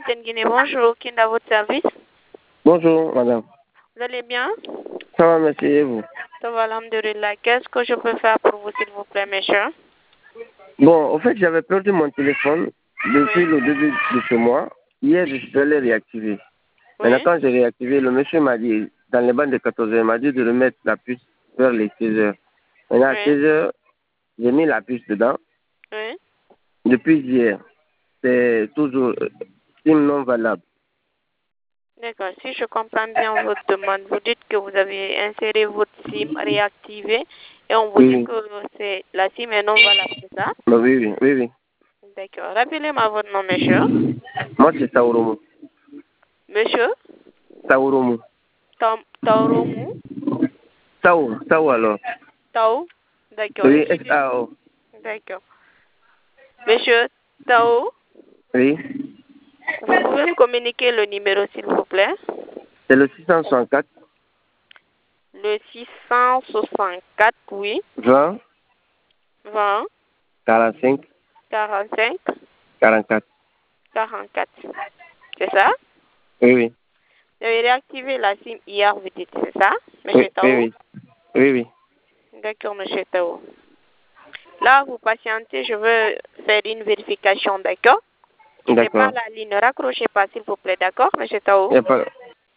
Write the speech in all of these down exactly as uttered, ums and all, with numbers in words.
M T N Guinée, bonjour. Qui est à votre service? Bonjour, madame. Vous allez bien? Ça va, merci, et vous? Ça va, alhamdoulilah. Qu'est-ce que je peux faire pour vous, s'il vous plaît, monsieur? Bon, en fait, j'avais perdu mon téléphone depuis Oui. le début de ce mois. Hier, je suis allé réactiver. Oui. Maintenant, quand j'ai réactivé, le monsieur m'a dit, dans les bandes de quatorze heures, il m'a dit de remettre la puce vers les seize heures. Maintenant, à Oui. seize heures, j'ai mis la puce dedans. Oui. Depuis hier, c'est toujours euh, SIM non valable. D'accord. Si je comprends bien votre demande, vous dites que vous avez inséré votre SIM, réactivé, et on vous Oui, dit oui. que c'est la SIM est non valable, c'est ça? Bah oui, oui, oui, oui. D'accord. Rappelez-moi votre nom, monsieur. Moi, c'est Taouromo. Monsieur? Taouromo. Tam Taoromu? Taou, Taou alors. Tao? D'accord. Oui, Et qui dit? S-A-O. D'accord. Monsieur Tao? Oui. Vous pouvez me communiquer le numéro, s'il vous plaît? C'est le six cent soixante-quatre. Le six cent soixante-quatre, oui. vingt. vingt, quarante-cinq. quarante-cinq, quarante-quatre. quarante-quatre. C'est ça? Oui, oui. Vous avez réactivé la SIM hier, vous dites, c'est ça, Oui, monsieur Tao? oui, oui. Oui, oui. D'accord, monsieur Tao. Là, vous patientez, je veux faire une vérification, d'accord? Quittez pas D'accord. la ligne, ne raccrochez pas, s'il vous plaît, d'accord, monsieur Tao? Y a pas...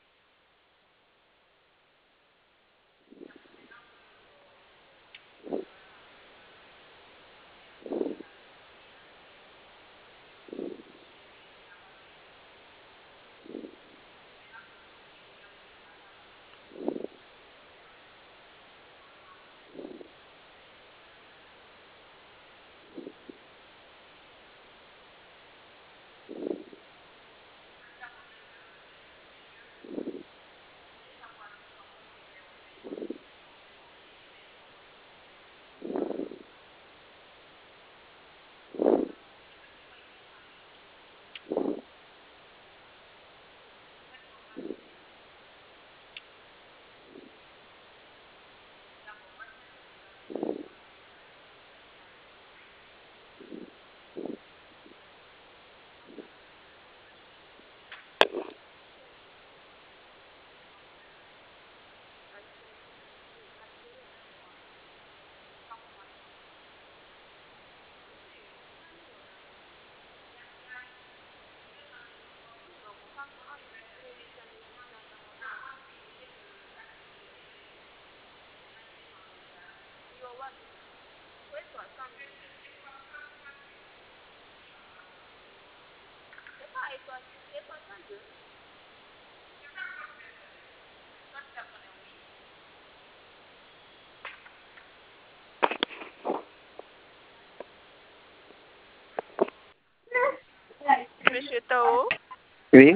Monsieur Tao, Oui,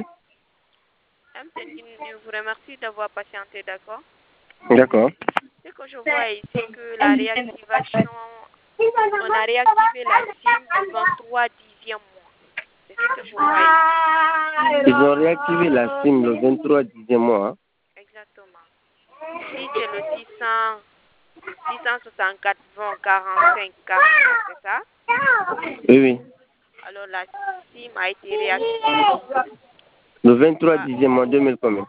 M T N Guinée vous remercie d'avoir patienté, d'accord? d'accord. Ce que je vois ici, que la réactivation, on a réactivé la SIM le vingt-trois dixième mois. C'est ce que je vois ici. Ils ont réactivé la SIM le vingt-trois dixième mois. Hein. Exactement. Ici, c'est le six cents, six cent soixante-quatre, vingt, quarante-cinq, quarante-cinq, c'est ça? Oui, oui. Alors, la SIM a été réactivée. Le vingt-trois Ah, dixième mois deux mille combien?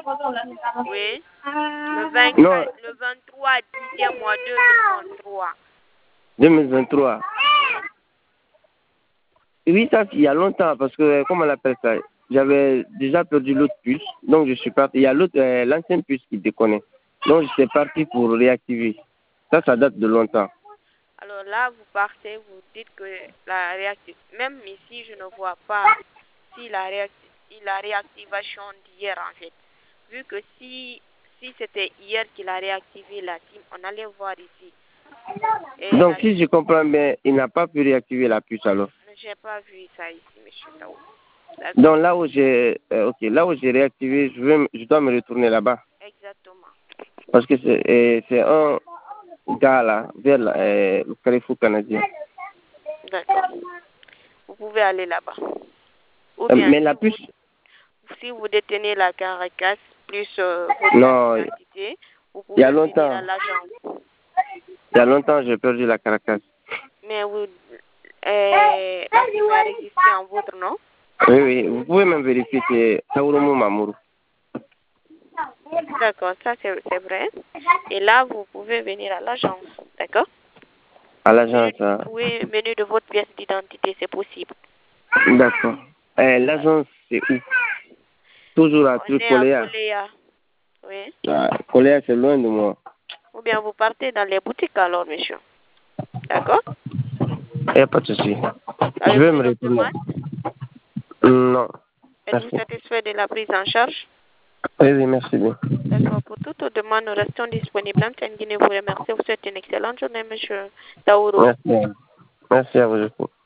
oui. Le vingt, Non, le vingt-trois dixième mois deux mille vingt-trois. deux mille vingt-trois. Oui. Oui, ça, il y a longtemps, parce que, comment on appelle ça? J'avais déjà perdu l'autre puce, donc je suis parti. Il y a l'autre, euh, l'ancienne puce qui déconne. Donc, je suis parti pour réactiver. Ça, ça date de longtemps. Alors là, vous partez, vous dites que la réactivation, même ici, je ne vois pas si la, réacti- la réactivation d'hier, en fait. Vu que si, si c'était hier qu'il a réactivé la SIM, on allait voir ici. Et Donc, la si je comprends bien, il n'a pas pu réactiver la puce alors. Je n'ai pas vu ça ici, monsieur Tao. D'accord. Donc, là où j'ai euh, ok, là où j'ai réactivé, je, vais, je dois me retourner là-bas. Exactement. Parce que c'est euh, c'est un gars là, vers la, euh, le Carrefour canadien. D'accord. Vous pouvez aller là-bas. Ou Euh, bien, mais si la vous, puce, si vous détenez la caracasse plus euh, votre non, carte d'identité, vous il y a pouvez venir à longtemps. l'agence. Il y a longtemps, j'ai perdu la carcasse. Mais vous, euh, la SIM est enregistrée en votre nom? Oui, oui, vous pouvez même vérifier, c'est Taouroumou Mamourou. D'accord, ça c'est c'est vrai. Et là, vous pouvez venir à l'agence, d'accord? À l'agence. hein. Oui, menu de votre pièce d'identité, c'est possible. D'accord. Eh, l'agence, c'est où? Toujours à On est à Coléa. Coléa. Oui. Ah, Coléa, c'est loin de moi. Ou bien vous partez dans les boutiques alors, monsieur. D'accord? Il n'y a pas de souci. Je Avez-vous vais une me autre retourner. demande? Non. Êtes-vous Merci. satisfait de la prise en charge? Oui, oui, merci bien. D'accord. Pour toute autre demande, nous restons disponibles. Antenne Guinée vous remercie. Vous souhaite une excellente journée, monsieur Taouro. Merci. Merci à vous aussi.